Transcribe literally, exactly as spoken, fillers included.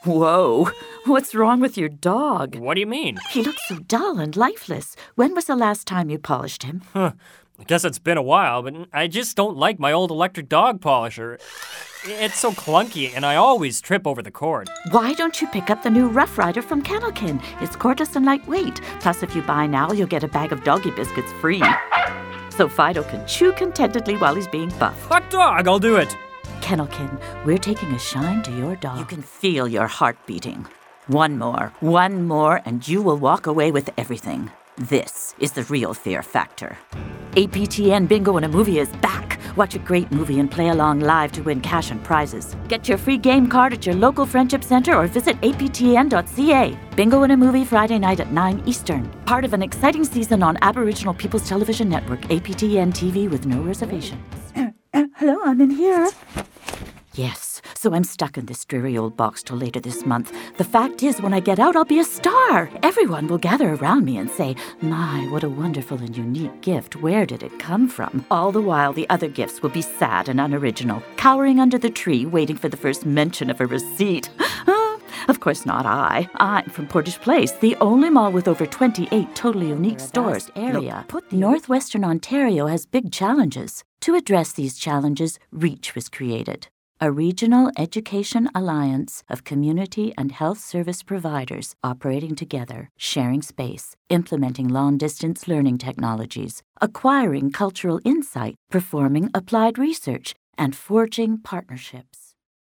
Whoa, what's wrong with your dog? What do you mean? He looks so dull and lifeless. When was the last time you polished him? Huh. I guess it's been a while, but I just don't like my old electric dog polisher. It's so clunky, and I always trip over the cord. Why don't you pick up the new Rough Rider from Kennelkin? It's cordless and lightweight. Plus, if you buy now, you'll get a bag of doggy biscuits free. So Fido can chew contentedly while he's being buffed. Hot dog, I'll do it. Kennelkin, we're taking a shine to your dog. You can feel your heart beating. One more, one more, and you will walk away with everything. This is the real fear factor. A P T N Bingo in a Movie is back. Watch a great movie and play along live to win cash and prizes. Get your free game card at your local Friendship Center or visit A P T N dot C A. Bingo in a Movie Friday night at nine Eastern. Part of an exciting season on Aboriginal People's Television Network, A P T N T V with no reservations. Uh, uh, hello, I'm in here. Yes, so I'm stuck in this dreary old box till later this month. The fact is, when I get out, I'll be a star. Everyone will gather around me and say, my, what a wonderful and unique gift. Where did it come from? All the while, the other gifts will be sad and unoriginal, cowering under the tree, waiting for the first mention of a receipt. Of course not I. I'm from Portage Place, the only mall with over twenty-eight totally unique stores. Area. Look, Northwestern Ontario has big challenges. To address these challenges, REACH was created. A regional education alliance of community and health service providers operating together, sharing space, implementing long-distance learning technologies, acquiring cultural insight, performing applied research, and forging partnerships.